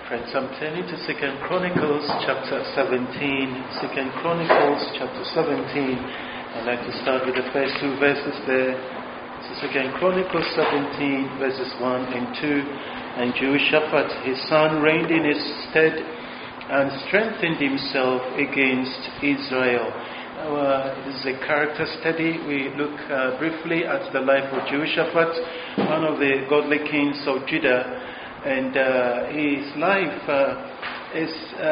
Friends, I'm turning to 2 Chronicles chapter 17. 2 Chronicles chapter 17. I'd like to start with the first two verses there. So 2 Chronicles 17 verses 1 and 2. And Jehoshaphat his son reigned in his stead and strengthened himself against Israel. This is a character study. We look briefly at the life of Jehoshaphat, one of the godly kings of Judah. And his life is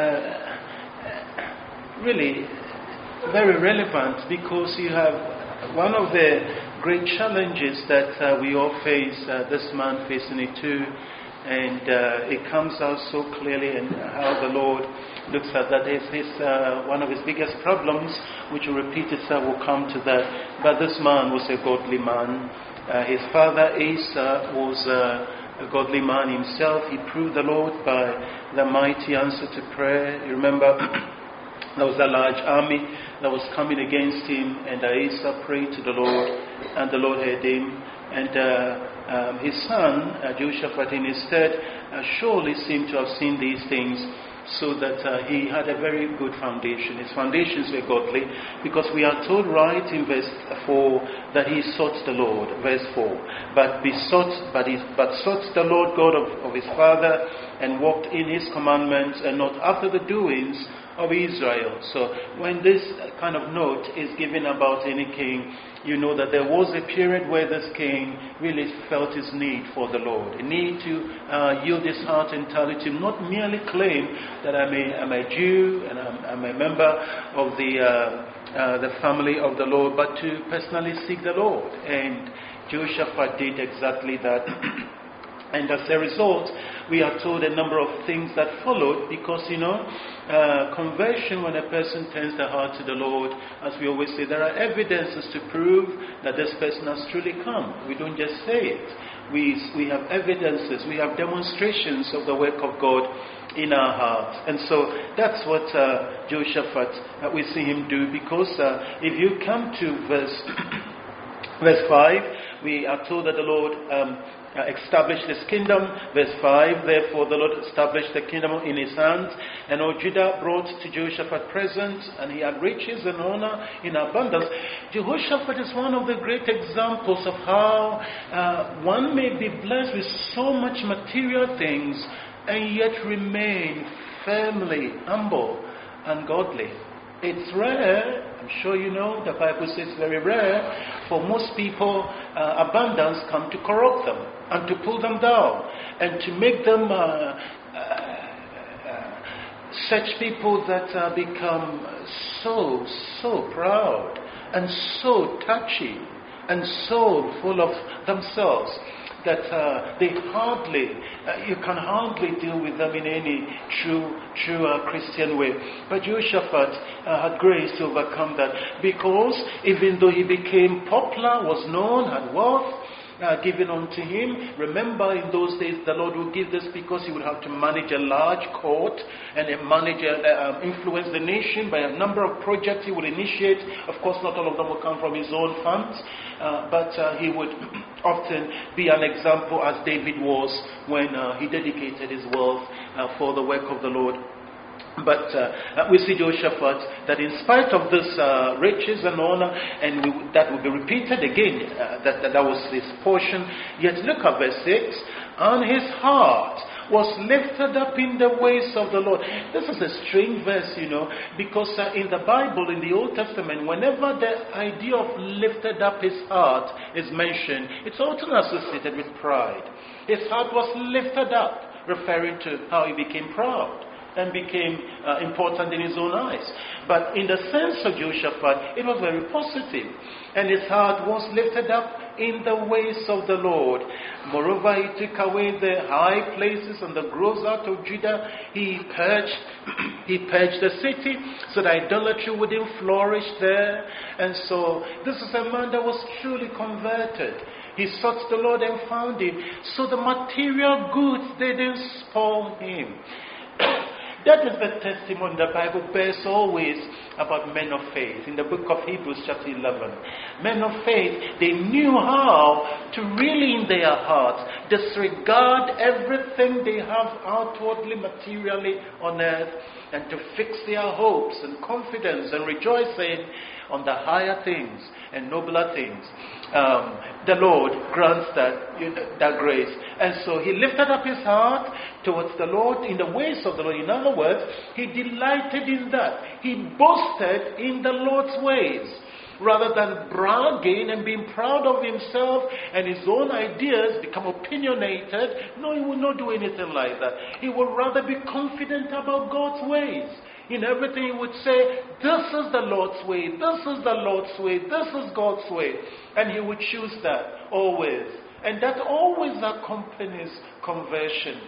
really very relevant because you have one of the great challenges that we all face, this man facing it too. And it comes out so clearly in how the Lord looks at that. It's one of his biggest problems, which will repeat itself, will come to that. But this man was a godly man. His father Asa was a godly man himself. He proved the Lord by the mighty answer to prayer. You remember there was a large army that was coming against him, and Asa prayed to the Lord, and the Lord heard him. And his son, Jehoshaphat, in his stead, surely seemed to have seen these things, so that he had a very good foundation. His foundations were godly, because we are told right in verse 4 that he sought the Lord. Verse 4, but sought the Lord God of his father, and walked in his commandments, and not after the doings of Israel. So when this kind of note is given about any king, you know that there was a period where this king really felt his need for the Lord, a need to yield his heart entirely to him, not merely claim that I'm a Jew and I'm a member of the family of the Lord, but to personally seek the Lord. And Jehoshaphat did exactly that. And as a result, we are told a number of things that followed, because, conversion, when a person turns their heart to the Lord, as we always say, there are evidences to prove that this person has truly come. We don't just say it. We have evidences, we have demonstrations of the work of God in our hearts. And so that's what Jehoshaphat, we see him do, because if you come to verse 5, we are told that the Lord established his kingdom. Verse 5, therefore the Lord established the kingdom in his hands, and all Judah brought to Jehoshaphat presents, and he had riches and honor in abundance. Jehoshaphat is one of the great examples of how one may be blessed with so much material things and yet remain firmly humble and godly. It's rare, I'm sure you know, the Bible says very rare, for most people, abundance come to corrupt them and to pull them down and to make them such people that become so proud and so touchy and so full of themselves that you can hardly deal with them in any true Christian way. But Jehoshaphat had grace to overcome that, because even though he became popular, was known, had wealth given unto him. Remember, in those days, the Lord would give this because he would have to manage a large court and influence the nation by a number of projects he would initiate. Of course, not all of them will come from his own funds, but he would often be an example, as David was when he dedicated his wealth for the work of the Lord. But we see Jehoshaphat that in spite of this riches and honor, and that will be repeated again, that was his portion. Yet look at verse 6, and his heart was lifted up in the ways of the Lord. This is a strange verse, because in the Bible, in the Old Testament, whenever the idea of lifted up his heart is mentioned, it's often associated with pride. His heart was lifted up, referring to how he became proud and became important in his own eyes. But in the sense of Jehoshaphat, it was very positive. And his heart was lifted up in the ways of the Lord. Moreover, he took away the high places and the groves out of Judah. He purged the city so that idolatry wouldn't flourish there. And so this is a man that was truly converted. He sought the Lord and found him. So the material goods, they didn't spoil him. That is the testimony the Bible bears always about men of faith. In the book of Hebrews chapter 11, men of faith, they knew how to really in their hearts disregard everything they have outwardly, materially on earth, and to fix their hopes and confidence and rejoicing on the higher things and nobler things. The Lord grants that grace. And so he lifted up his heart towards the Lord in the ways of the Lord. In other words, he delighted in that. He boasted in the Lord's ways. Rather than bragging and being proud of himself and his own ideas, become opinionated. No, he will not do anything like that. He will rather be confident about God's ways. In everything he would say, this is the Lord's way, this is the Lord's way, this is God's way. And he would choose that always. And that always accompanies conversion.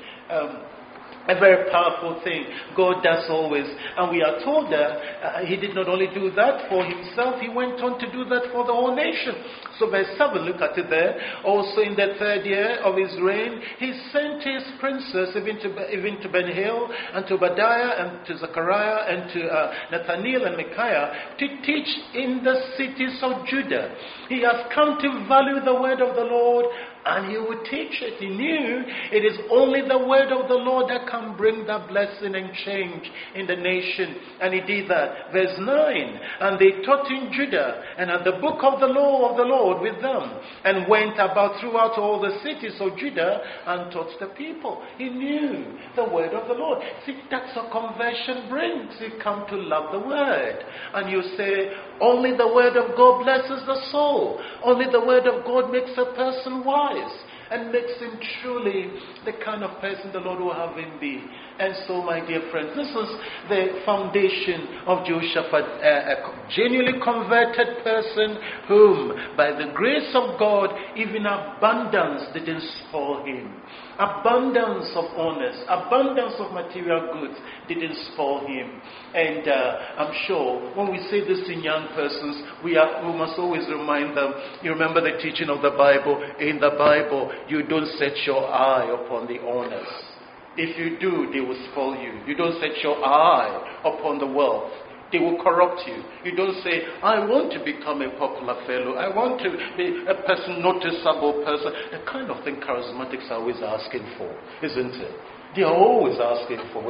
A very powerful thing God does always. And we are told that he did not only do that for himself, he went on to do that for the whole nation. So verse 7, look at it there. Also in the 3rd year of his reign, he sent his princes even to Ben-Hill and to Obadiah and to Zechariah and to Nathaniel and Micaiah to teach in the cities of Judah. He has come to value the word of the Lord, and he would teach it. He knew it is only the word of the Lord that can bring that blessing and change in the nation. And he did that. Verse 9, and they taught in Judah and had the book of the law of the Lord with them, and went about throughout all the cities of Judah and taught the people. He knew the word of the Lord. See, that's what conversion brings. You come to love the word. And you say, only the word of God blesses the soul. Only the word of God makes a person wise and makes him truly the kind of person the Lord will have him be. And so, my dear friends, this is the foundation of Jehoshaphat, a genuinely converted person whom, by the grace of God, even abundance didn't spoil him. Abundance of honors, abundance of material goods didn't spoil him. And I'm sure when we say this in young persons, we must always remind them, you remember the teaching of the Bible. In the Bible, you don't set your eye upon the honors. If you do, they will spoil you. You don't set your eye upon the wealth. They will corrupt you. You don't say, I want to become a popular fellow. I want to be a noticeable person. The kind of thing charismatics are always asking for, isn't it? They are always asking for.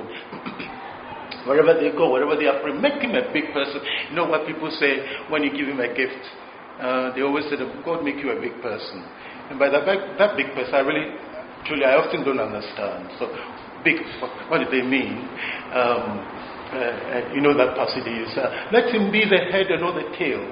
Wherever they go, wherever they are, make him a big person. You know what people say when you give him a gift? They always say, God make you a big person. And by that big person, I often don't understand. So, big, what do they mean? You know that passage is, let him be the head and not the tail.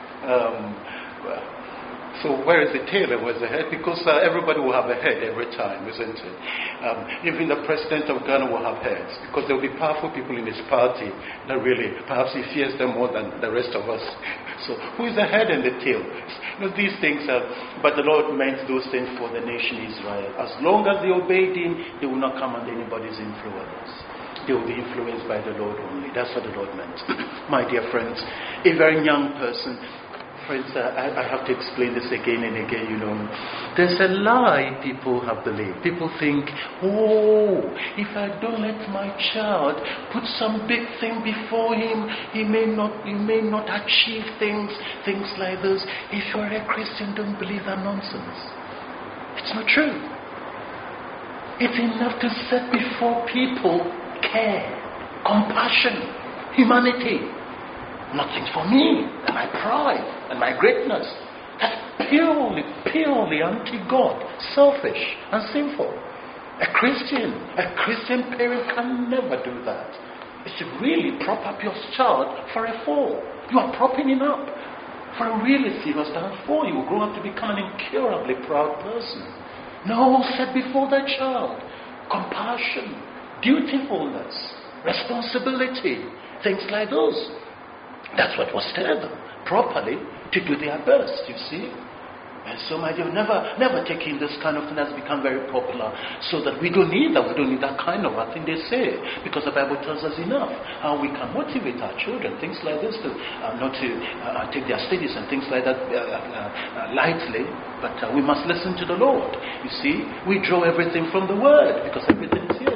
So where is the tail and where's the head? Because everybody will have a head every time, isn't it? Even the president of Ghana will have heads, because there will be powerful people in his party that really, perhaps he fears them more than the rest of us. So who is the head and the tail? You know, these things, but the Lord meant those things for the nation Israel. As long as they obeyed him, they will not come under anybody's influence. They will be influenced by the Lord only. That's what the Lord meant. My dear friends, a very young person, friends, I have to explain this again and again, you know. There's a lie people have believed. People think, if I don't let my child put some big thing before him, he may not achieve things like this. If you're a Christian, don't believe that nonsense. It's not true. It's enough to set before people care, compassion, humanity. Nothing for me and my pride and my greatness. That's purely anti-God, selfish and sinful. A Christian parent can never do that. It's to really prop up your child for a fall. You are propping him up for a really serious downfall. You will grow up to become an incurably proud person. No, set before that child compassion, dutifulness, responsibility, things like those. That's what was told them, properly, to do their best, you see. And so, my dear, never taking this kind of thing that's become very popular, so that we don't need that. We don't need that kind of a thing they say, because the Bible tells us enough how we can motivate our children, things like this, to not to take their studies and things like that lightly, but we must listen to the Lord. You see, we draw everything from the Word, because everything is here.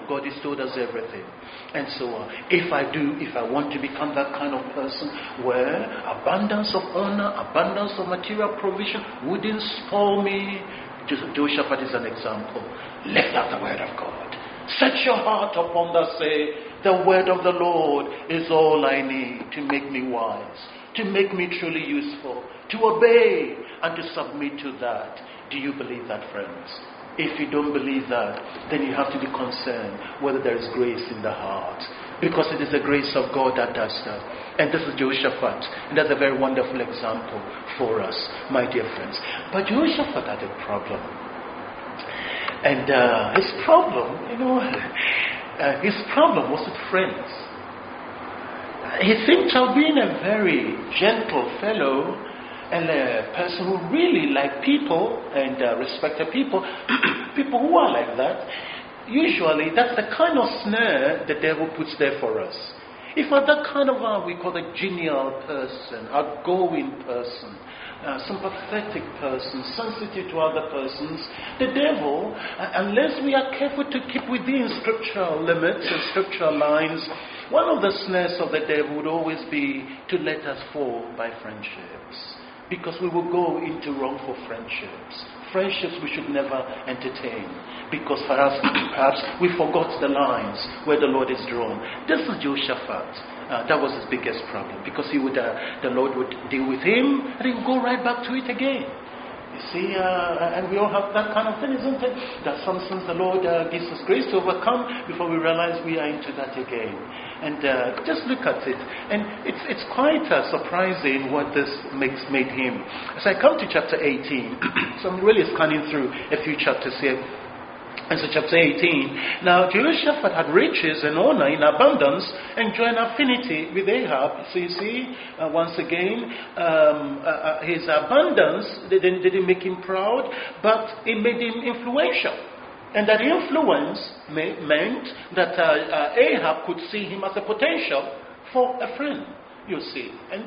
God has told us everything. And so if I want to become that kind of person where abundance of honor, abundance of material provision wouldn't spoil me, Jehoshaphat is an example. Lift up the word of God. Set your heart upon that, say, the word of the Lord is all I need to make me wise, to make me truly useful, to obey and to submit to that. Do you believe that, friends? If you don't believe that, then you have to be concerned whether there is grace in the heart. Because it is the grace of God that does that. And this is Jehoshaphat. And that's a very wonderful example for us, my dear friends. But Jehoshaphat had a problem. And his problem, his problem was with friends. He seemed to have been a very gentle fellow and a person who really liked people and respected people. People who are like that, usually that's the kind of snare the devil puts there for us. If we're that kind of we call a genial person, outgoing person, sympathetic person, sensitive to other persons, the devil, unless we are careful to keep within scriptural limits and scriptural lines, one of the snares of the devil would always be to let us fall by friendships. Because we will go into wrongful friendships. Friendships we should never entertain. Because perhaps we forgot the lines where the Lord is drawn. This is Jehoshaphat. That was his biggest problem. Because the Lord would deal with him and he would go right back to it again. You see, and we all have that kind of thing, isn't it? That sometimes the Lord gives us grace to overcome before we realize we are into that again. And just look at it. And it's quite surprising what this made him. As I come to chapter 18, so I'm really scanning through a few chapters here. And so chapter 18, now Jehoshaphat had riches and honor in abundance and joined affinity with Ahab. So you see, once again, his abundance didn't make him proud, but it made him influential. And that influence meant that Ahab could see him as a potential for a friend. You see, and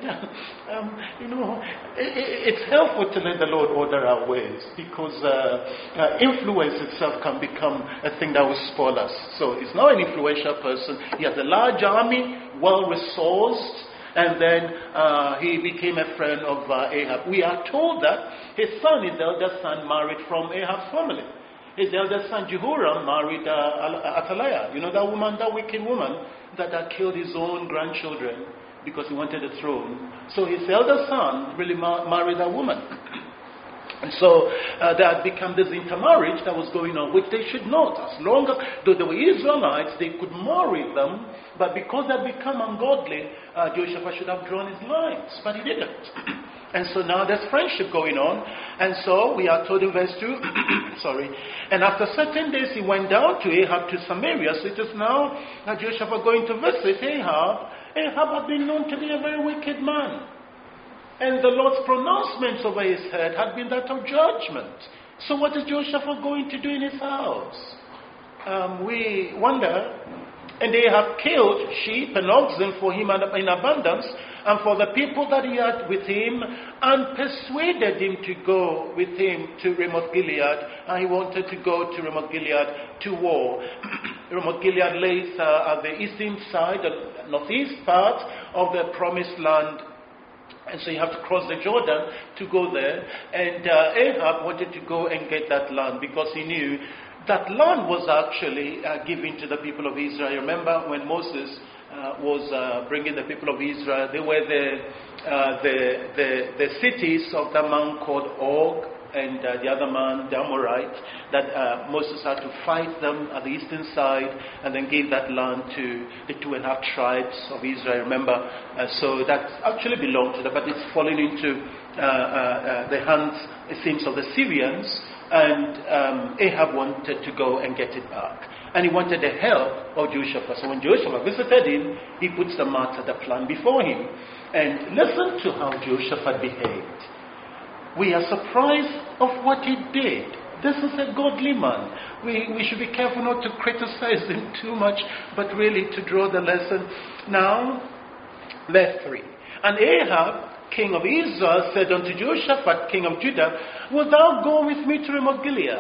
it's helpful to let the Lord order our ways, because influence itself can become a thing that will spoil us. So he's now an influential person. He has a large army, well resourced, and then he became a friend of Ahab. We are told that his eldest son, married from Ahab's family. His eldest son Jehoram married Athaliah. You know that woman, that wicked woman that killed his own grandchildren because he wanted the throne. So his elder son really married a woman. And so there had become this intermarriage that was going on, which they should not. As long as, though they were Israelites, they could marry them, but because they had become ungodly, Jehoshaphat should have drawn his lines, but he didn't. And so now there's friendship going on. And so we are told in verse 2, and after certain days he went down to Ahab to Samaria. So it is now Jehoshaphat going to visit Ahab. Ahab had been known to be a very wicked man. And the Lord's pronouncements over his head had been that of judgment. So what is Jehoshaphat going to do in his house? We wonder. And they have killed sheep and oxen for him in abundance, and for the people that he had with him, and persuaded him to go with him to Ramoth Gilead. And he wanted to go to Ramoth Gilead to war. Ramoth Gilead lays at the eastern side, the northeast part of the promised land. And so you have to cross the Jordan to go there. And Ahab wanted to go and get that land because he knew that land was actually given to the people of Israel. Remember when Moses was bringing the people of Israel, they were the cities of the man called Og and the other man, the Amorite, that Moses had to fight them at the eastern side and then gave that land to the 2.5 tribes of Israel. Remember, so that actually belonged to them, but it's fallen into the hands, it seems, of the Syrians. And Ahab wanted to go and get it back. And he wanted the help of Jehoshaphat. So when Jehoshaphat visited him, he puts the matter, the plan before him. And listen to how Jehoshaphat behaved. We are surprised of what he did. This is a godly man. We should be careful not to criticize him too much, but really to draw the lesson. Now, verse 3. And Ahab, king of Israel, said unto Jehoshaphat, king of Judah, wilt thou go with me to Ramoth Gilead?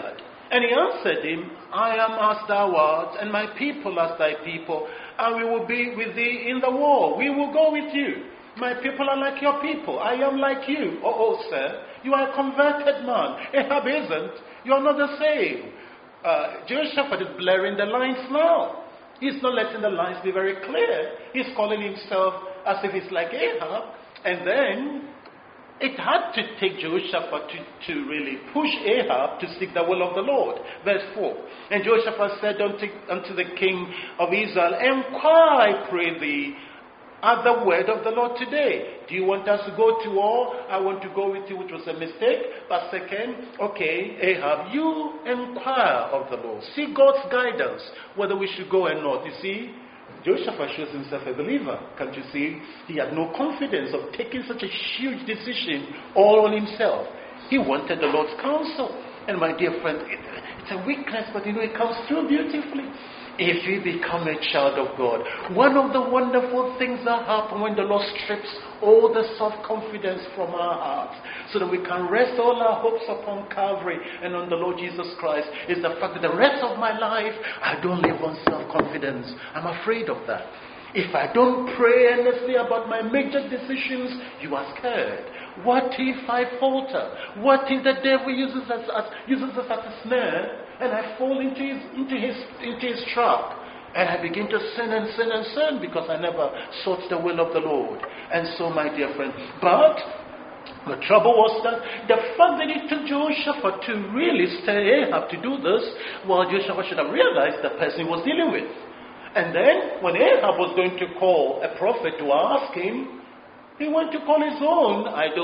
And he answered him, I am as thou art, and my people as thy people, and we will be with thee in the war. We will go with you. My people are like your people. I am like you. Oh, sir, you are a converted man. Ahab isn't. You are not the same. Jehoshaphat is blurring the lines now. He's not letting the lines be very clear. He's calling himself as if he's like Ahab. And then it had to take Jehoshaphat to really push Ahab to seek the will of the Lord. Verse 4. And Jehoshaphat said unto the king of Israel, Inquire, I pray thee, at the word of the Lord today. Do you want us to go to war? I want to go with you, which was a mistake. But second, okay, Ahab, you inquire of the Lord. See God's guidance, whether we should go or not. You see, Jehoshaphat shows himself a believer. Can't you see? He had no confidence of taking such a huge decision all on himself. He wanted the Lord's counsel. And my dear friend, it's a weakness, but it comes through beautifully. If we become a child of God, one of the wonderful things that happen when the Lord strips all the self-confidence from our hearts, so that we can rest all our hopes upon Calvary and on the Lord Jesus Christ, is the fact that the rest of my life, I don't live on self-confidence. I'm afraid of that. If I don't pray earnestly about my major decisions, you are scared. What if I falter? What if the devil uses us as a snare, and I fall into his trap, and I begin to sin and sin and sin because I never sought the will of the Lord? And so, my dear friend, but the trouble was that the fact that it took Jehoshaphat to really stay Ahab to do this, well, Jehoshaphat should have realized the person he was dealing with. And then, when Ahab was going to call a prophet to ask him, he went to call his own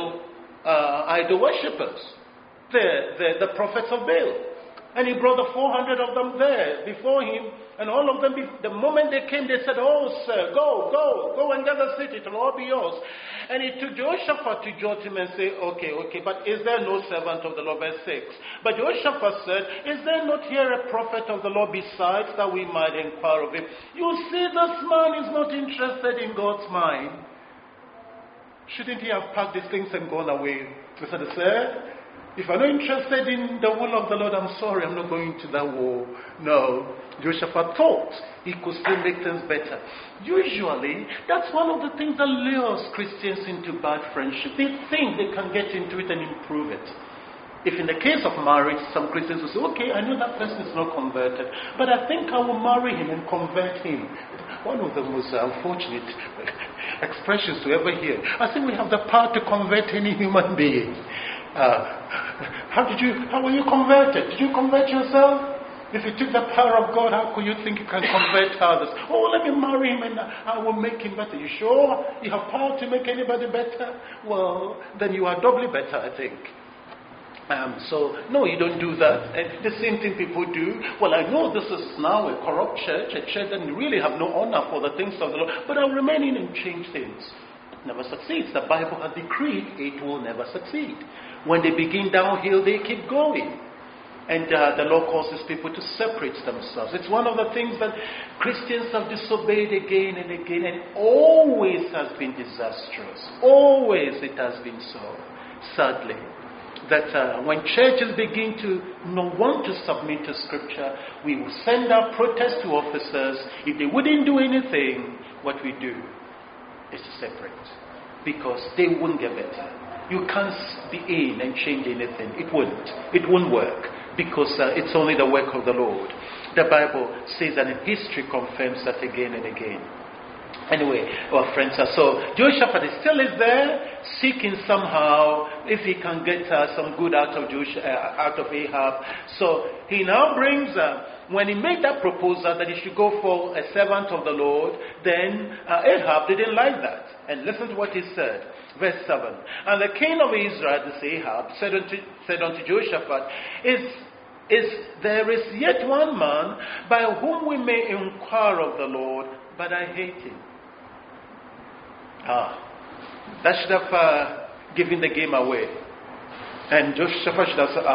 idol worshippers, the prophets of Baal. And he brought the 400 of them there before him. And all of them, the moment they came, they said, Oh, sir, go and get the city. It will all be yours. And it took Jehoshaphat to judge him and say, okay, but is there no servant of the Lord? Verse 6. But Jehoshaphat said, Is there not here a prophet of the Lord besides, that we might inquire of him? You see, this man is not interested in God's mind. Shouldn't he have packed these things and gone away? He said, Sir, if I'm not interested in the will of the Lord, I'm sorry, I'm not going to that war. No. Jehoshaphat thought he could still make things better. Usually, that's one of the things that lures Christians into bad friendship. They think they can get into it and improve it. If in the case of marriage, some Christians will say, okay, I know that person is not converted, but I think I will marry him and convert him. One of the most unfortunate expressions to ever hear. I think we have the power to convert any human being. How were you converted? Did you convert yourself? If you took the power of God, how could you think you can convert others? Oh, let me marry him and I will make him better. You sure you have power to make anybody better? Well, then you are doubly better, I think. So, no, you don't do that. And the same thing people do. Well, I know this is now a corrupt church, a church that really have no honor for the things of the Lord, but I'll remain in and change things. Never succeeds. The Bible has decreed it will never succeed. When they begin downhill, they keep going. And the Lord causes people to separate themselves. It's one of the things that Christians have disobeyed again and again, and always has been disastrous. Always it has been so, sadly. That when churches begin to not want to submit to Scripture, we will send out protest to officers. If they wouldn't do anything, what we do is to separate. Because they won't get better. You can't be in and change anything. It won't work. Because it's only the work of the Lord. The Bible says that, and history confirms that again and again. Anyway, our friends, so Jehoshaphat still is there, seeking somehow if he can get some good out of Ahab. So he now brings, when he made that proposal that he should go for a servant of the Lord, then Ahab didn't like that. And listen to what he said. Verse 7. And the king of Israel, this Ahab, said unto Jehoshaphat, there is yet one man by whom we may inquire of the Lord, but I hate him. That should have given the game away. And Jehoshaphat should have said,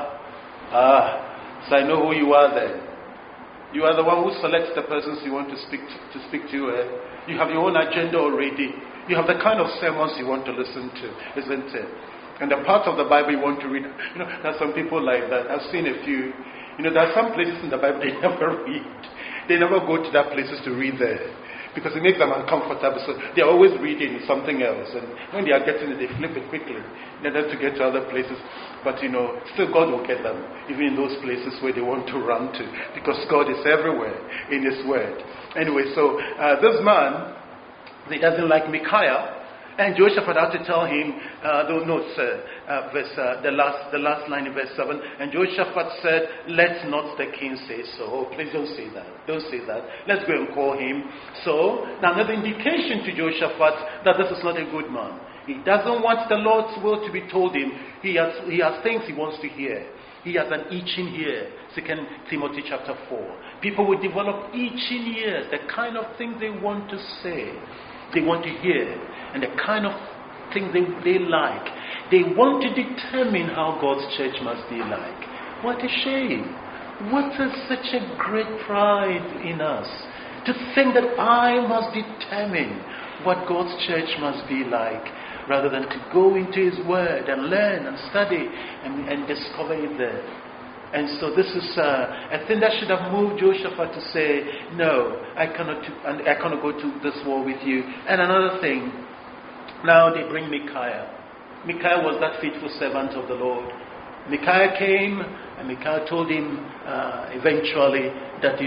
so I know who you are then. You are the one who selects the persons you want to speak to. You have your own agenda already. You have the kind of sermons you want to listen to, isn't it? And the part of the Bible you want to read, there's some people like that. I've seen a few. There are some places in the Bible they never read. They never go to that places to read there. Because it makes them uncomfortable. So they're always reading something else. And when they are getting it, they flip it quickly in order to get to other places. But still God will get them, even in those places where they want to run to. Because God is everywhere in His Word. Anyway, so this man, he doesn't like Micaiah. And Jehoshaphat had to tell him, the last line in verse 7. And Jehoshaphat said, let not the king say so. Oh, please don't say that. Don't say that. Let's go and call him. So, now another indication to Jehoshaphat that this is not a good man. He doesn't want the Lord's will to be told him. He has things he wants to hear. He has an itching ear. 2 Timothy chapter 4. People will develop itching ears, the kind of things they want to say, they want to hear, and the kind of things they like. They want to determine how God's church must be like. What a shame. What is such a great pride in us, to think that I must determine what God's church must be like, rather than to go into His Word and learn and study and discover it there. And so this is a thing that should have moved Jehoshaphat to say, no, I cannot go to this war with you. And another thing, now they bring Micaiah. Micaiah was that faithful servant of the Lord. Micaiah came, and Micaiah told him eventually that,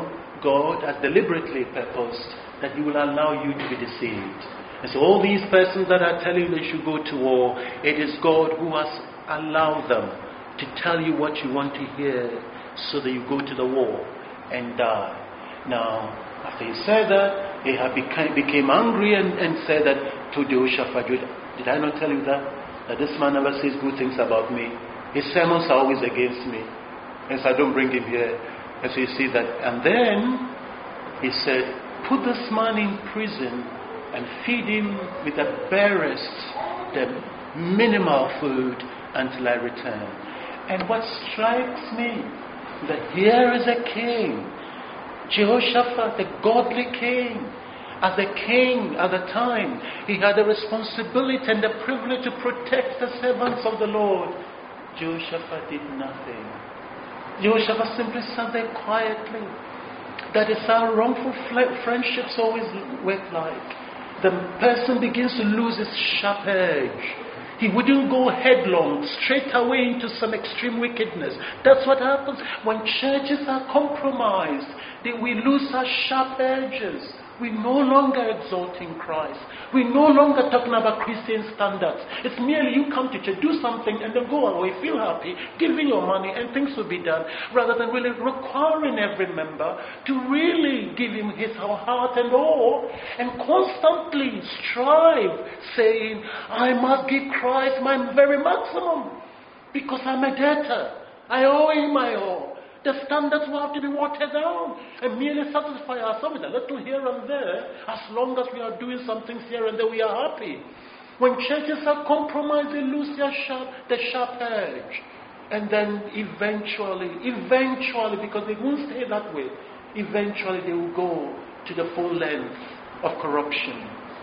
God has deliberately purposed that He will allow you to be deceived. And so all these persons that are telling you they should go to war, it is God who has allowed them to tell you what you want to hear, so that you go to the war and die. Now, after he said that, Ahab became angry and said that to Jehoshaphat, did I not tell you that this man never says good things about me? His sermons are always against me, and so I don't bring him here. And so you see that. And then he said, put this man in prison and feed him with the barest, the minimal food until I return. And what strikes me, that here is a king, Jehoshaphat, the godly king. As a king at the time, he had the responsibility and the privilege to protect the servants of the Lord. Jehoshaphat did nothing. Jehoshaphat simply sat there quietly. That is how wrongful friendships always work like. The person begins to lose his sharp edge. He wouldn't go headlong, straight away into some extreme wickedness. That's what happens when churches are compromised. We lose our sharp edges. We're no longer exalting Christ. We're no longer talking about Christian standards. It's merely you come to church, do something, and then go away, feel happy, giving your money, and things will be done. Rather than really requiring every member to really give him his heart and all, and constantly strive, saying, I must give Christ my very maximum, because I'm a debtor. I owe him my all. The standards will have to be watered down and merely satisfy ourselves with a little here and there. As long as we are doing some things here and there, we are happy. When churches are compromised, they lose the sharp edge. And then eventually, because they won't stay that way, eventually they will go to the full length of corruption.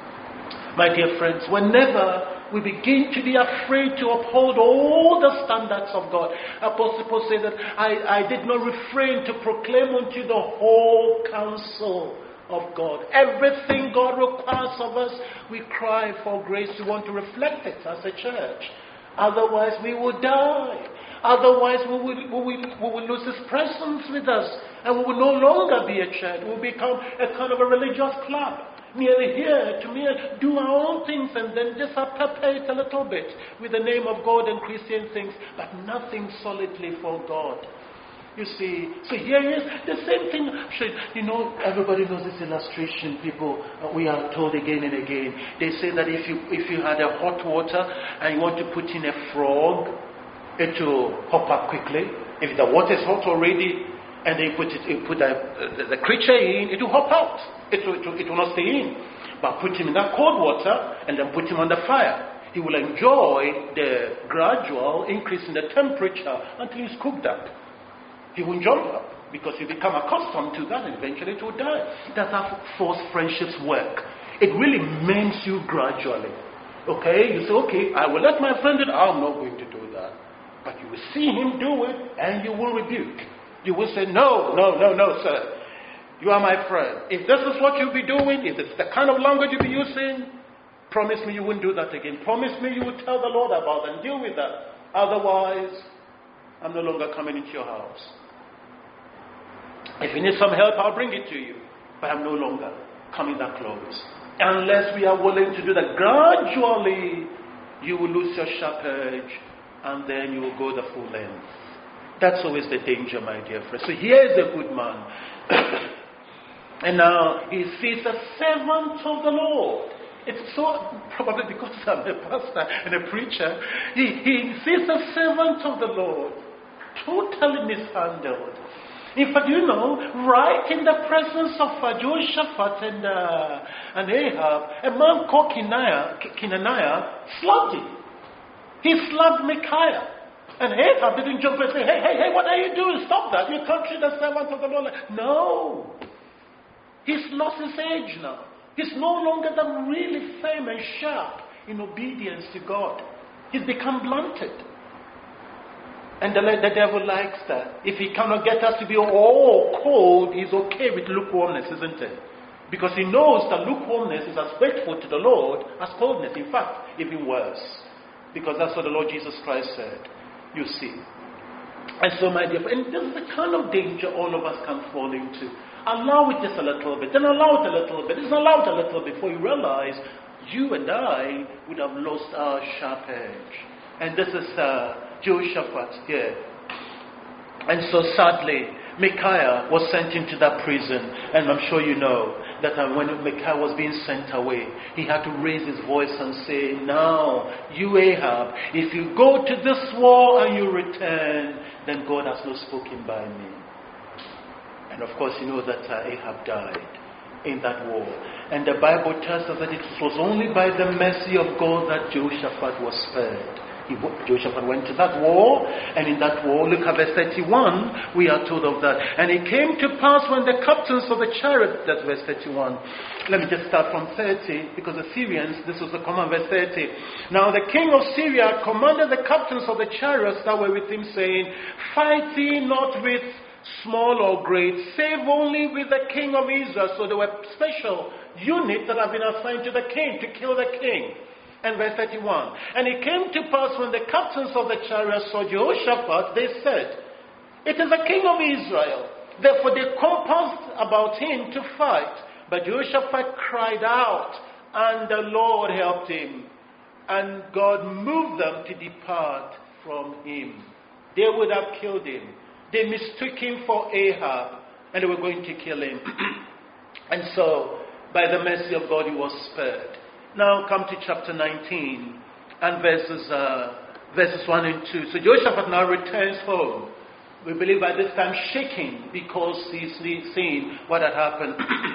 My dear friends, whenever we begin to be afraid to uphold all the standards of God. Apostle Paul said that I did not refrain to proclaim unto the whole counsel of God. Everything God requires of us, we cry for grace. We want to reflect it as a church. Otherwise we will die. Otherwise we will lose His presence with us. And we will no longer be a church. We will become a kind of a religious club. Merely here to do our own things and then just perpetuate a little bit with the name of God and Christian things, but nothing solidly for God. You see, so here is the same thing. Everybody knows this illustration. People, we are told again and again. They say that if you had a hot water and you want to put in a frog, it will hop up quickly. If the water is hot already, and they put the creature in, it will hop out. It will not stay in. But put him in that cold water and then put him on the fire. He will enjoy the gradual increase in the temperature until he's cooked up. He won't jump up because he become accustomed to that and eventually it will die. That's how false friendships work. It really mends you gradually. Okay, you say, okay, I will let my friend do it. I'm not going to do that. But you will see him do it and you will rebuke. You will say, no, sir. You are my friend. If this is what you'll be doing, if it's the kind of language you'll be using, promise me you won't do that again. Promise me you will tell the Lord about it and deal with that. Otherwise, I'm no longer coming into your house. If you need some help, I'll bring it to you. But I'm no longer coming that close. Unless we are willing to do that, gradually you will lose your sharp edge and then you will go the full length. That's always the danger, my dear friend. So here is a good man. And now he sees a servant of the Lord. It's so, probably because I'm a pastor and a preacher, he sees a servant of the Lord, totally mishandled. In fact, right in the presence of Jehoshaphat and Ahab, a man called Kenaniah slapped him. He slapped Micaiah. And Ahab didn't just say, hey, what are you doing? Stop that. You can't treat the servant of the Lord. No. He's lost his edge now. He's no longer that really firm and sharp in obedience to God. He's become blunted. And the devil likes that. If he cannot get us to be all cold, he's okay with lukewarmness, isn't it? Because he knows that lukewarmness is as faithful to the Lord as coldness. In fact, even worse. Because that's what the Lord Jesus Christ said. You see. And so, my dear friend, this is the kind of danger all of us can fall into. Allow it just a little bit, then allow it a little bit, then allow it a little bit before you realize you and I would have lost our sharp edge. And this is Jehoshaphat here. And so sadly, Micaiah was sent into that prison. And I'm sure you know that when Micaiah was being sent away, he had to raise his voice and say, now, you Ahab, if you go to this war and you return, then God has not spoken by me. And of course, you know that Ahab died in that war. And the Bible tells us that it was only by the mercy of God that Jehoshaphat was spared. Jehoshaphat went to that war, and in that war, look at verse 31, we are told of that. And it came to pass when the captains of the chariot, that's verse 31. Let me just start from 30, because the Syrians, this was the command, verse 30. Now the king of Syria commanded the captains of the chariots that were with him, saying, fight ye not with small or great, save only with the king of Israel. So there were special units that have been assigned to the king to kill the king. And verse 31. And it came to pass when the captains of the chariots saw Jehoshaphat, they said, it is the king of Israel. Therefore they compassed about him to fight. But Jehoshaphat cried out, and the Lord helped him. And God moved them to depart from him. They would have killed him. They mistook him for Ahab, and they were going to kill him. And so, by the mercy of God, he was spared. Now come to chapter 19 and verses 1 and 2. So Jehoshaphat now returns home. We believe by this time shaking because he's seeing what had happened.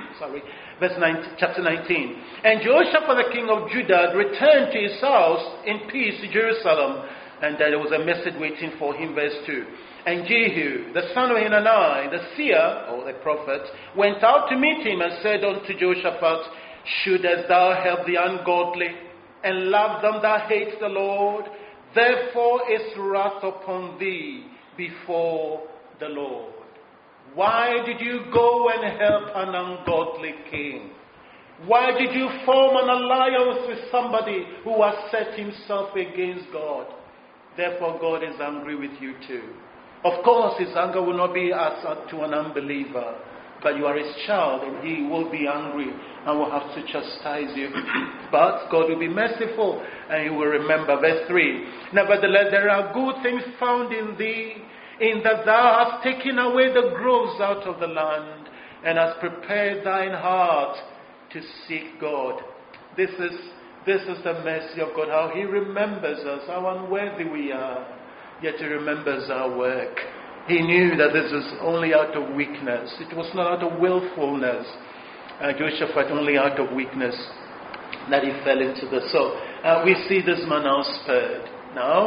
Chapter 19. And Jehoshaphat, the king of Judah, returned to his house in peace to Jerusalem. And there was a message waiting for him, verse 2. And Jehu, the son of Hanani, the seer, or the prophet, went out to meet him and said unto Jehoshaphat, shouldest thou help the ungodly and love them that hate the Lord? Therefore is wrath upon thee before the Lord. Why did you go and help an ungodly king? Why did you form an alliance with somebody who has set himself against God? Therefore God is angry with you too. Of course, his anger will not be as to an unbeliever, but you are his child and he will be angry and will have to chastise you. But God will be merciful and he will remember. Verse 3. Nevertheless, there are good things found in thee, in that thou hast taken away the groves out of the land and hast prepared thine heart to seek God. This is the mercy of God, how he remembers us, how unworthy we are, yet he remembers our work. He knew that this was only out of weakness. It was not out of willfulness. Jehoshaphat only out of weakness that he fell into this. So we see this man now spared. Now,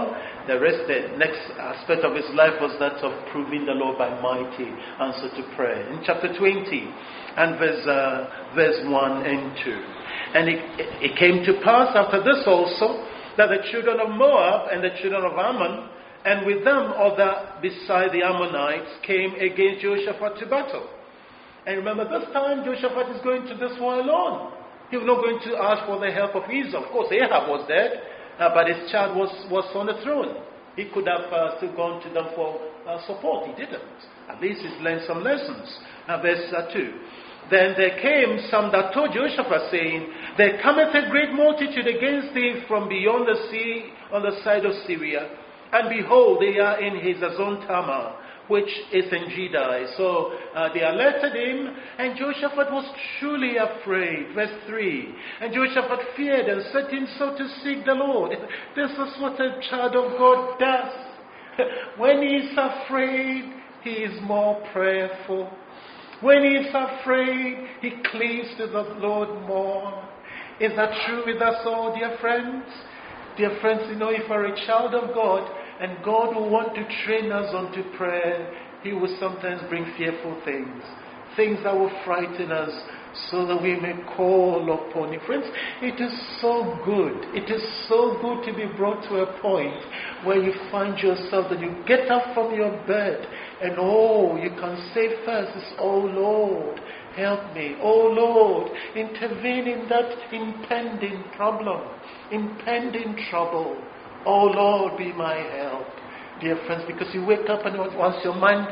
The next aspect of his life was that of proving the Lord by mighty answer to prayer. In chapter 20 and verse 1 and 2. And it came to pass after this also that the children of Moab and the children of Ammon, and with them other beside the Ammonites, came against Jehoshaphat to battle. And remember, this time Jehoshaphat is going to this war alone. He was not going to ask for the help of Israel. Of course, Ahab was dead, but his child was on the throne. He could have still gone to them for support. He didn't. At least he's learned some lessons. Verse 2. Then there came some that told Jehoshaphat, saying, There cometh a great multitude against thee from beyond the sea on the side of Syria. And behold, they are in Hazazon Tamar, which is in Judah. So they alerted him, and Jehoshaphat was truly afraid. Verse 3. And Jehoshaphat feared and set himself to seek the Lord. This is what a child of God does. When he is afraid, he is more prayerful. When he is afraid, he cleaves to the Lord more. Is that true with us all, dear friends? Dear friends, if you're a child of God, and God will want to train us unto prayer, He will sometimes bring fearful things. Things that will frighten us so that we may call upon Him. Friends, it is so good. It is so good to be brought to a point where you find yourself that you get up from your bed and you can say first is, Oh Lord, help me. Oh Lord, intervene in that impending problem, impending trouble. Oh Lord, be my help. Dear friends, because you wake up and once your mind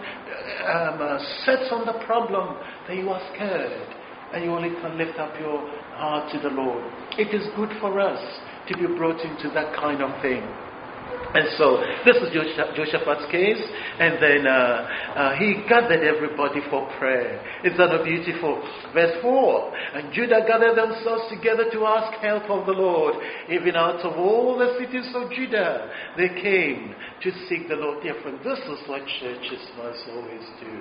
sets on the problem, then you are scared. And you only can lift up your heart to the Lord. It is good for us to be brought into that kind of thing. And so, this is Jehoshaphat's case. And then he gathered everybody for prayer. Isn't that beautiful? Verse 4. And Judah gathered themselves together to ask help of the Lord. Even out of all the cities of Judah, they came to seek the Lord. Dear friend, this is what churches must always do.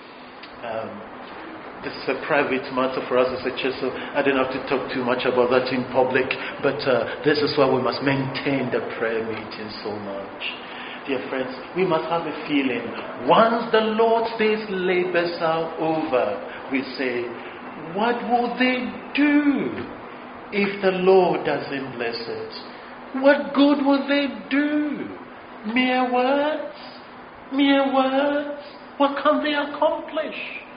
This is a private matter for us as a church, so I don't have to talk too much about that in public. But this is why we must maintain the prayer meeting so much. Dear friends, we must have a feeling. Once the Lord's day's labors are over, we say, what will they do if the Lord doesn't bless it? What good will they do? Mere words? Mere words? What can they accomplish?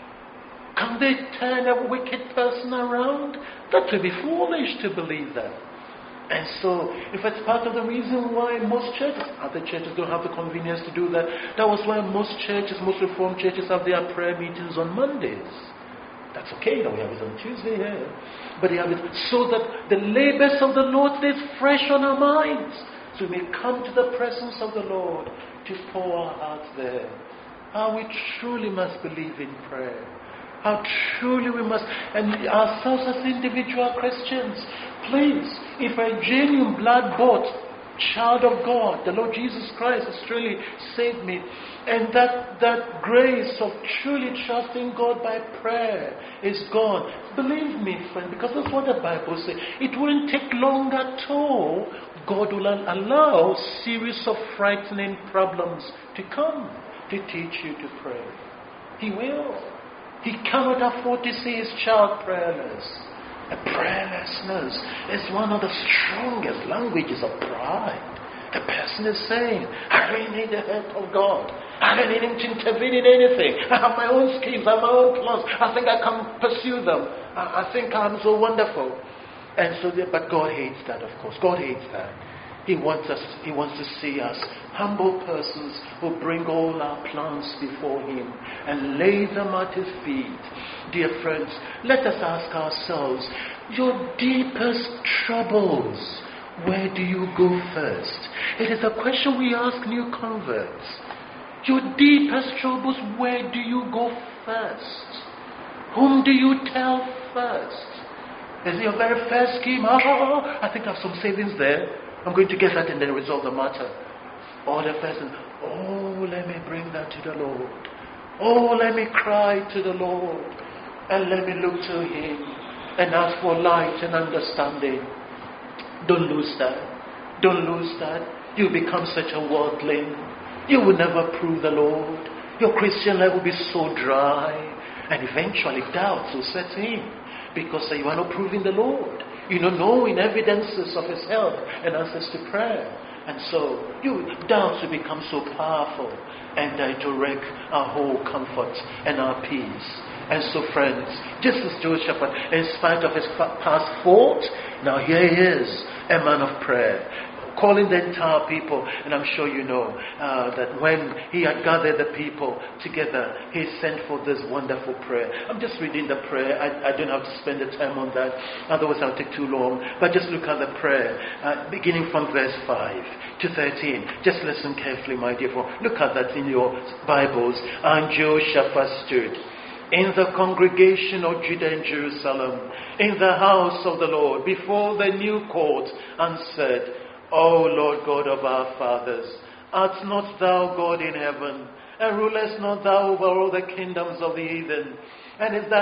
Can they turn a wicked person around? That would be foolish to believe that. And so, if it's part of the reason why most churches, other churches don't have the convenience to do that, that was why most churches, most Reformed churches have their prayer meetings on Mondays. That's okay, we have it on Tuesday here. But they have it so that the labors of the Lord is fresh on our minds. So we may come to the presence of the Lord to pour our hearts there. How we truly must believe in prayer. How truly we must, and ourselves as individual Christians, please, if a genuine blood-bought child of God, the Lord Jesus Christ has truly saved me, and that grace of truly trusting God by prayer is gone, believe me, friend, because that's what the Bible says. It wouldn't take long at all. God will allow a series of frightening problems to come to teach you to pray. He will. He cannot afford to see his child prayerless. A prayerlessness is one of the strongest languages of pride. The person is saying, I really need the help of God. I don't need him to intervene in anything. I have my own schemes, I have my own plans. I think I can pursue them. I think I'm so wonderful. And so, but God hates that, of course. God hates that. He wants to see us humble persons who bring all our plans before Him and lay them at His feet. Dear friends, let us ask ourselves, your deepest troubles, where do you go first? It is a question we ask new converts. Your deepest troubles, where do you go first? Whom do you tell first? Is it your very first scheme? I think I have some savings there. I'm going to get that and then resolve the matter. Or the person, let me bring that to the Lord. Let me cry to the Lord. And let me look to Him and ask for light and understanding. Don't lose that. Don't lose that. You become such a worldling. You will never prove the Lord. Your Christian life will be so dry. And eventually doubts will set in because you are not proving the Lord. You don't know in evidences of His help and answers to prayer. And so doubts will become so powerful and to wreck our whole comfort and our peace. And so, friends, just as Jehoshaphat, in spite of his past fault, now here he is, a man of prayer, calling the entire people. And I'm sure you know that when he had gathered the people together, he sent for this wonderful prayer. I'm just reading the prayer. I don't have to spend the time on that, otherwise I'll take too long. But just look at the prayer, beginning from verse 5 to 13. Just listen carefully, my dear friend. Look at that in your Bibles. And Jehoshaphat stood in the congregation of Judah and Jerusalem, in the house of the Lord, before the new court, and said, O Lord God of our fathers, art not thou God in heaven, and rulest not thou over all the kingdoms of the heathen? And in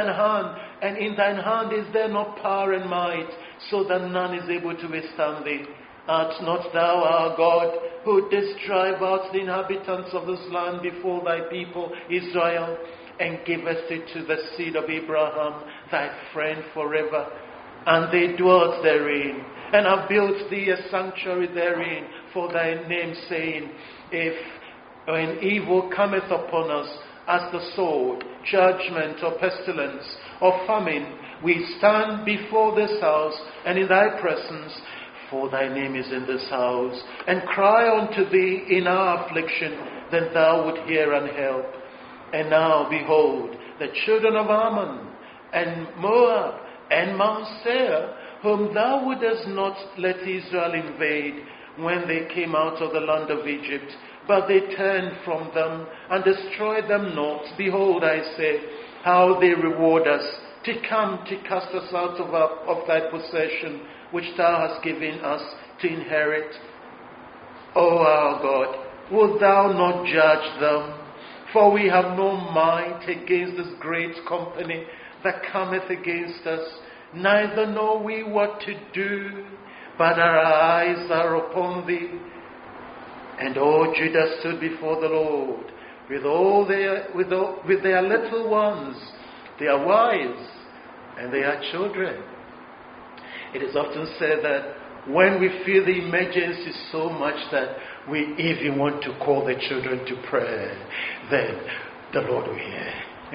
thine hand is there no power and might, so that none is able to withstand thee? Art not thou our God, who didst drive out the inhabitants of this land before thy people Israel, and givest it to the seed of Abraham, thy friend forever? And they dwelt therein, and have built thee a sanctuary therein for thy name, saying, if when evil cometh upon us, as the sword, judgment, or pestilence, or famine, we stand before this house and in thy presence, for thy name is in this house, and cry unto thee in our affliction, then thou would hear and help. And now, behold, the children of Ammon, and Moab, and Mount Seir, whom thou wouldest not let Israel invade when they came out of the land of Egypt, but they turned from them and destroyed them not. Behold, I say, how they reward us, to come to cast us out of thy possession, which thou hast given us to inherit. O our God, wilt thou not judge them? For we have no might against this great company that cometh against us, neither know we what to do, but our eyes are upon thee. And all Judah stood before the Lord, with their little ones, their wives, and their children. It is often said that when we feel the emergency so much that we even want to call the children to prayer, then the Lord will hear.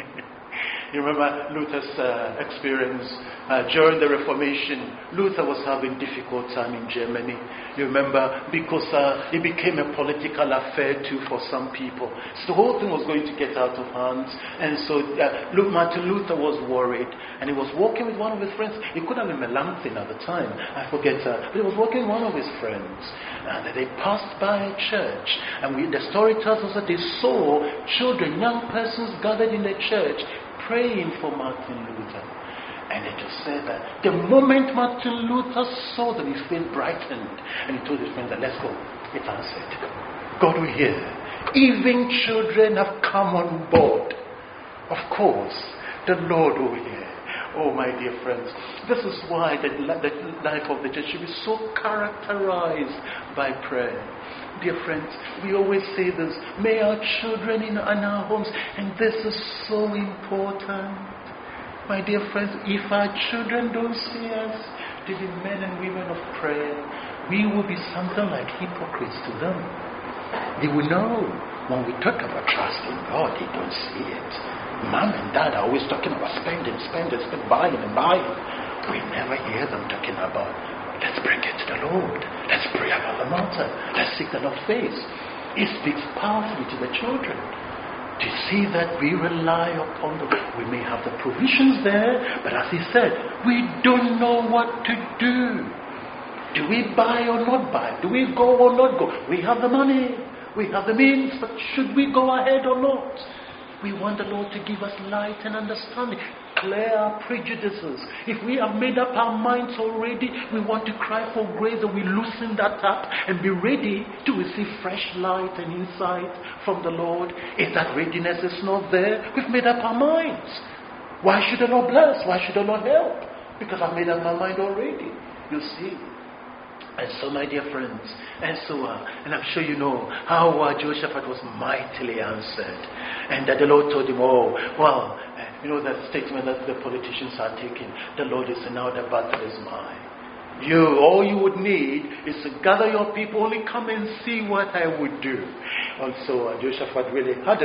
You remember Luther's experience during the Reformation. Luther was having difficult time in Germany. You remember, because it became a political affair too for some people. So the whole thing was going to get out of hand. And so Martin Luther was worried. And he was walking with one of his friends. It could have been Melanchthon at the time. I forget. But he was walking with one of his friends. And they passed by a church. And the story tells us that they saw children, young persons gathered in the church, praying for Martin Luther. And it was said that the moment Martin Luther saw them, his face brightened. And he told his friend that, let's go. It's answered. God will hear. Even children have come on board. Of course, the Lord will hear. Oh, my dear friends, this is why the life of the church should be so characterized by prayer. Dear friends, we always say this, may our children in our homes, and this is so important. My dear friends, if our children don't see us to be men and women of prayer, we will be something like hypocrites to them. They will know when we talk about trust in God, they don't see it. Mom and dad are always talking about spending, buying. We never hear them talking about, let's bring it to the Lord. Let's pray about the matter. Let's seek the Lord's face. It speaks powerfully to the children to see that we rely upon the Lord. We may have the provisions there, but as he said, we don't know what to do. Do we buy or not buy? Do we go or not go? We have the money. We have the means, but should we go ahead or not? We want the Lord to give us light and understanding. Clear our prejudices. If we have made up our minds already, we want to cry for grace that we loosen that up and be ready to receive fresh light and insight from the Lord. If that readiness is not there, we've made up our minds. Why should the Lord bless? Why should the Lord help? Because I've made up my mind already. You see. And so, my dear friends, and I'm sure you know how Jehoshaphat was mightily answered. And that the Lord told him, that statement that the politicians are taking, the Lord is now the battle is mine. All you would need is to gather your people, only come and see what I would do. Also, Jehoshaphat really had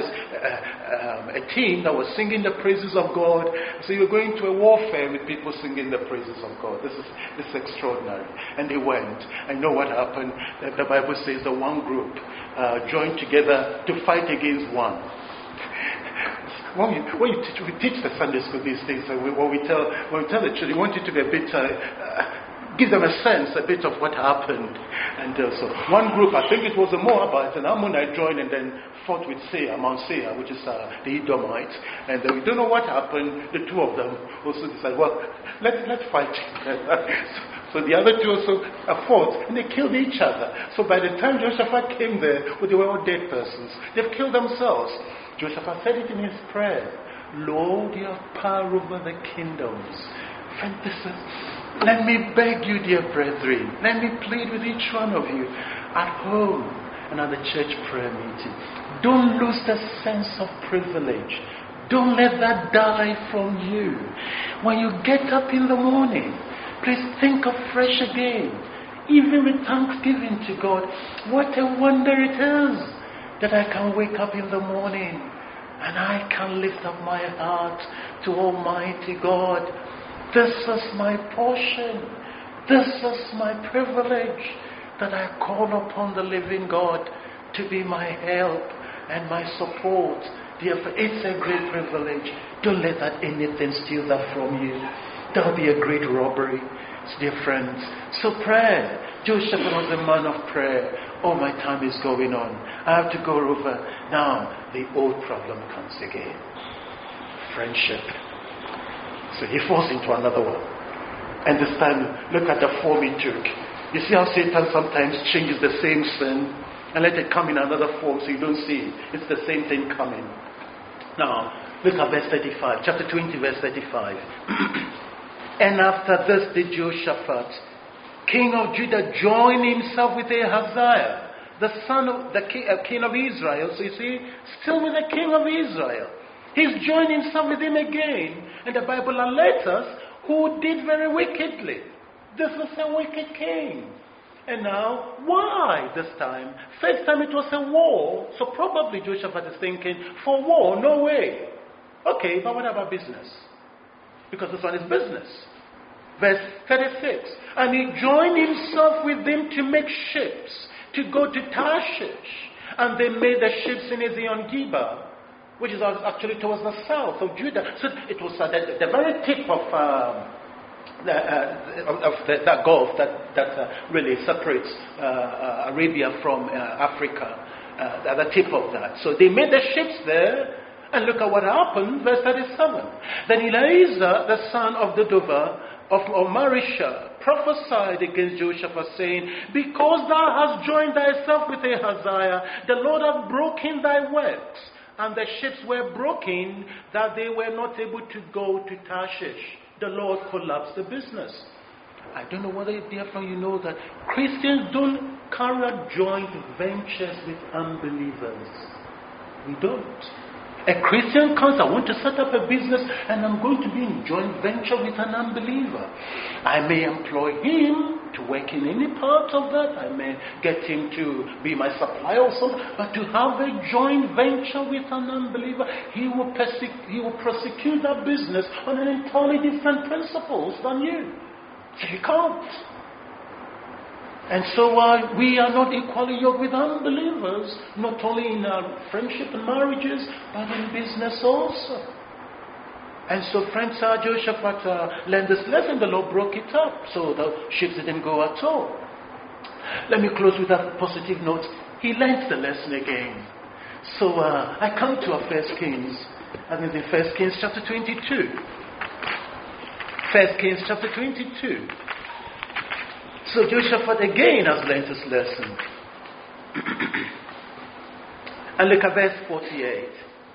a team that was singing the praises of God. So you're going to a warfare with people singing the praises of God. This is extraordinary. And they went. I know what happened. The Bible says that one group joined together to fight against one. When we teach the Sunday school these days, when we tell the children, we want you to be a bit. Give them a sense, a bit of what happened. And so one group, I think it was the Moabites and Ammonite, joined and then fought with Mount Seir, which is the Edomites. And we don't know what happened. The two of them also decided, let's fight. So the other two also fought, and they killed each other. So by the time Jehoshaphat came there, they were all dead persons. They've killed themselves. Jehoshaphat said it in his prayer, Lord, you have power over the kingdoms. Friend, let me beg you, dear brethren, let me plead with each one of you at home and at the church prayer meeting. Don't lose the sense of privilege. Don't let that die from you. When you get up in the morning, please think afresh again, even with thanksgiving to God. What a wonder it is that I can wake up in the morning and I can lift up my heart to Almighty God. This is my portion. This is my privilege, that I call upon the living God to be my help and my support. It's a great privilege. Don't let anything steal that from you. That will be a great robbery, dear friends. So prayer. Jehoshaphat was a man of prayer. Oh, my time is going on. I have to go over. Now, the old problem comes again. Friendship. So he falls into another one. And this time, look at the form he took. You see how Satan sometimes changes the same sin and let it come in another form so you don't see it. It's the same thing coming. Now, look at verse 35. Chapter 20, verse 35. And after this did Jehoshaphat, king of Judah, join himself with Ahaziah, the son of the king of Israel. So you see, still with the king of Israel. He's joined himself with him again. And the Bible alerts us who did very wickedly. This is a wicked king. And now, why this time? First time it was a war. So probably Jehoshaphat is thinking, for war, no way. Okay, but what about business? Because this one is business. Verse 36. And he joined himself with them to make ships, to go to Tarshish. And they made the ships in Ezion-Geber, which is actually towards the south of Judah. So it was the very tip of that gulf that really separates Arabia from Africa, the tip of that. So they made the ships there, and look at what happened, verse 37. Then Eliezer, the son of Dodova of Marisha, prophesied against Jehoshaphat, saying, because thou hast joined thyself with Ahaziah, the Lord hath broken thy works. And the ships were broken, that they were not able to go to Tarshish. The Lord collapsed the business. I don't know whether, dear friend, you know that Christians don't carry out joint ventures with unbelievers. We don't. A Christian comes, I want to set up a business and I'm going to be in joint venture with an unbeliever. I may employ him to work in any part of that. I may get him to be my supplier or something. But to have a joint venture with an unbeliever, he will prosecute that business on an entirely different principles than you. So you can't. And so we are not equally yoked with unbelievers, not only in our friendship and marriages, but in business also. And so friends, Jehoshaphat learned this lesson. The Lord broke it up, so the ships didn't go at all. Let me close with a positive note. He learned the lesson again. So I come to our 1 Kings, and in 1 Kings chapter 22. 1 Kings chapter 22. So Jehoshaphat again has learned his lesson. And look at verse 48.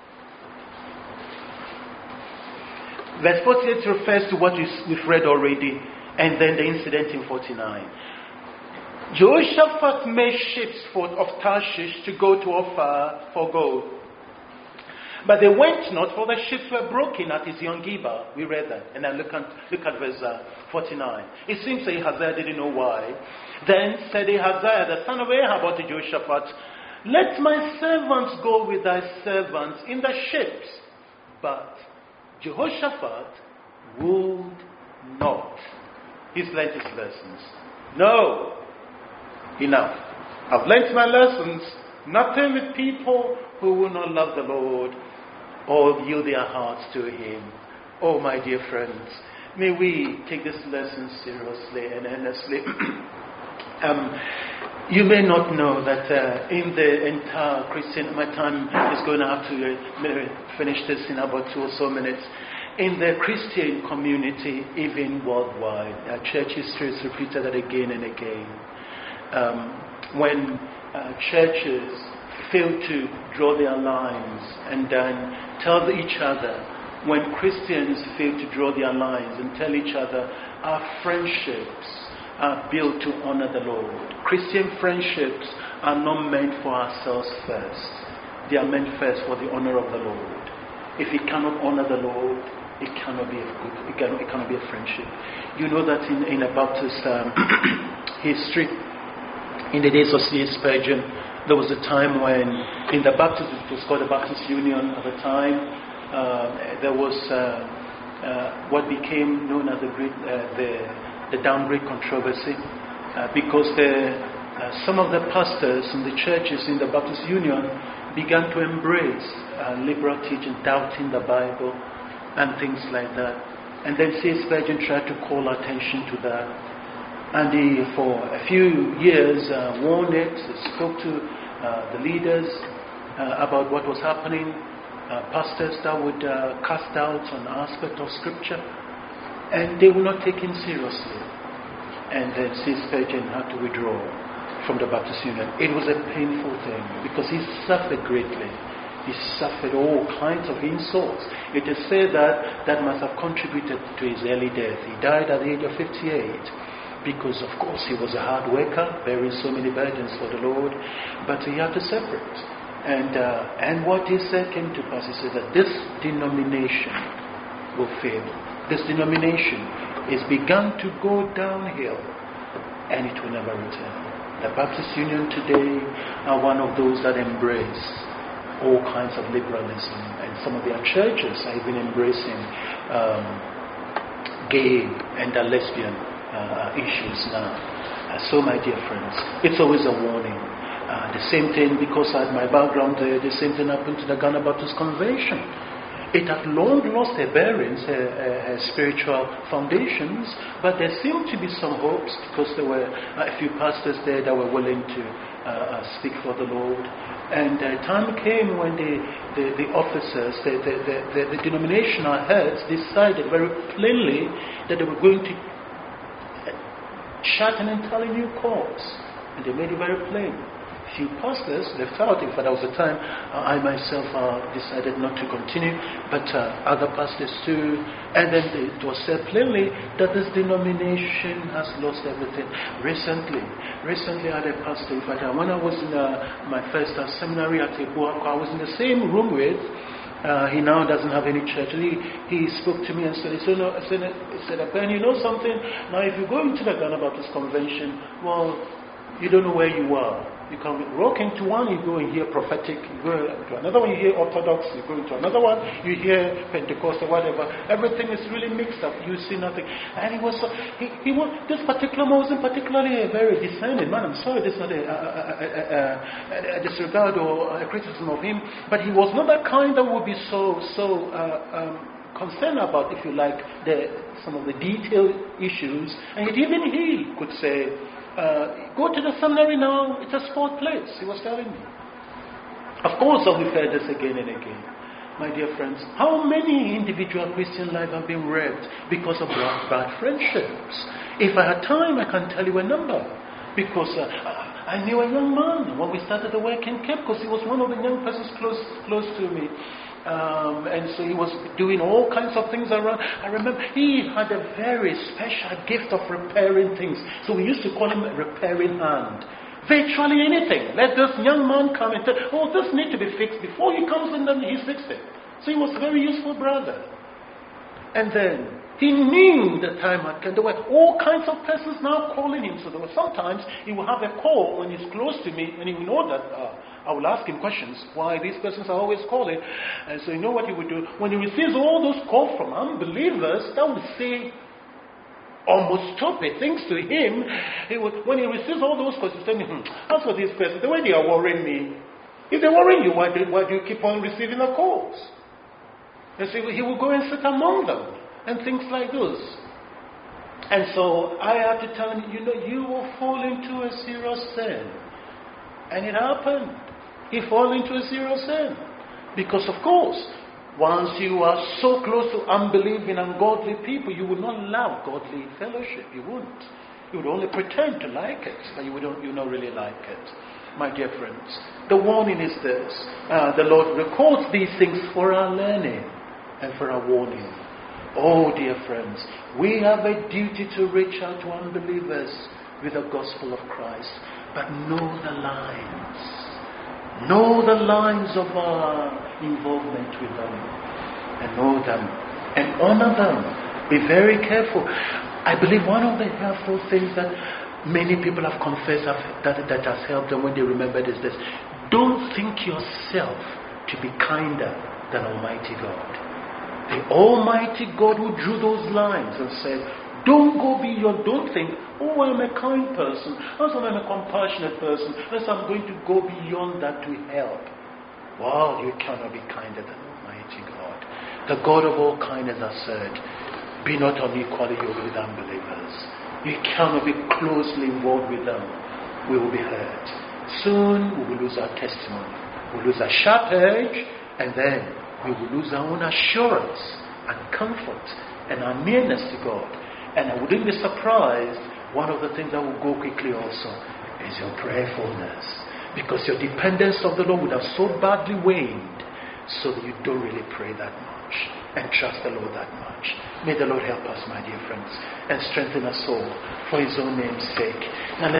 Verse 48 refers to what we've read already, and then the incident in 49. Jehoshaphat made ships of Tarshish to go to Ophir for gold. But they went not, for the ships were broken at Ezion-Geber. We read that. And now look at verse 49. It seems that Ahaziah didn't know why. Then said Ahaziah, the son of Ahab, unto Jehoshaphat, let my servants go with thy servants in the ships. But Jehoshaphat would not. He's learned his lessons. No. Enough. I've learnt my lessons. Nothing with people who will not love the Lord or yield their hearts to Him. Oh, my dear friends, may we take this lesson seriously and earnestly. You may not know that in the entire Christian, my time is going to have to finish this in about 2 or so minutes. In the Christian community, even worldwide, church history has repeated that again and again. When churches fail to draw their lines and then tell each other, when Christians fail to draw their lines and tell each other, our friendships are built to honor the Lord. Christian friendships are not meant for ourselves first. They are meant first for the honor of the Lord. If it cannot honor the Lord, it cannot be it cannot be a friendship. You know that in a Baptist history, in the days of C.S. Spurgeon, there was a time when in the Baptist, it was called the Baptist Union at the time, there was what became known as the downgrade controversy, because some of the pastors in the churches in the Baptist Union began to embrace liberal teaching, doubting the Bible and things like that. And then C.S. Spurgeon tried to call attention to that. And he, for a few years, warned it, spoke to the leaders about what was happening, pastors that would cast doubt on aspect of Scripture, and they were not taken seriously. And then C.S. Spurgeon had to withdraw from the Baptist Union. It was a painful thing because he suffered greatly. He suffered all kinds of insults. It is said that must have contributed to his early death. He died at the age of 58. Because, of course, he was a hard worker, bearing so many burdens for the Lord, but he had to separate. And what he said came to pass. He said that this denomination will fail. This denomination is begun to go downhill, and it will never return. The Baptist Union today are one of those that embrace all kinds of liberalism, and some of their churches are even embracing gay and lesbian issues now. So, my dear friends, it's always a warning. The same thing, because I had my background there, the same thing happened to the Ghana Baptist Convention. It had long lost her bearings, her spiritual foundations, but there seemed to be some hopes because there were a few pastors there that were willing to speak for the Lord. And time came when the officers, the denominational heads decided very plainly that they were going to shut an entirely new course. And they made it very plain. Few pastors left out. In fact, there was a time I myself decided not to continue, but other pastors too. And then it was said plainly that this denomination has lost everything. Recently I had a pastor. In fact, when I was in my first seminary at Ebuako, I was in the same room with. He now doesn't have any church. He spoke to me and said, Ben, you know something? Now, if you go into the Ghana Baptist Convention, well, you don't know where you are. You can walk into one, you go and hear prophetic. You go to another one, you hear Orthodox. You go into another one, you hear Pentecostal, whatever. Everything is really mixed up. You see nothing. And he was this particular man wasn't particularly a very discerning man. I'm sorry, this is not a disregard or a criticism of him, but he was not that kind that would be so concerned about, if you like, some of the detailed issues. And even he could say, go to the seminary now, it's a sport place, he was telling me. Of course, we've heard this again and again. My dear friends, how many individual Christian lives have been wrecked because of bad friendships? If I had time, I can tell you a number. Because I knew a young man when we started the work in Cape, because he was one of the young persons close to me. And so he was doing all kinds of things around. I remember he had a very special gift of repairing things. So we used to call him a repairing hand. Virtually anything. Let this young man come and tell, oh, this needs to be fixed. Before he comes in, then he's fixed it. So he was a very useful brother. And then he knew the time had come. There were all kinds of persons now calling him. So there were sometimes he would have a call when he's close to me, and he would know that I will ask him questions. Why these persons are always calling? And so you know what he would do? When he receives all those calls from unbelievers, that would say almost stupid things to him. When he receives all those calls, he's telling me, as for these persons, the way they are worrying me, if they're worrying you, why do you keep on receiving the calls? And so he will go and sit among them. And things like those. And so I had to tell him, you will fall into a serious sin. And it happened. He fell into a serious sin. Because of course, once you are so close to unbelieving, ungodly people, you will not love godly fellowship. You wouldn't. You would only pretend to like it, but you don't really like it. My dear friends, the warning is this. The Lord records these things for our learning and for our warning. Oh, dear friends, we have a duty to reach out to unbelievers with the gospel of Christ. But know the lines. Know the lines of our involvement with them. And know them. And honor them. Be very careful. I believe one of the helpful things that many people have confessed that has helped them when they remembered is this. Don't think yourself to be kinder than Almighty God. The Almighty God who drew those lines and said, don't think, oh, I'm a kind person, I'm a compassionate person, I'm going to go beyond that to help. Wow, you cannot be kinder than Almighty God. The God of all kindness has said, be not unequally yoked with unbelievers. You cannot be closely involved with them. We will be hurt. Soon we will lose our testimony. We'll lose our sharp edge, and then we will lose our own assurance and comfort and our nearness to God. And I wouldn't be surprised, one of the things that will go quickly also is your prayerfulness. Because your dependence of the Lord would have so badly waned so that you don't really pray that much and trust the Lord that much. May the Lord help us, my dear friends, and strengthen us all for His own name's sake. Now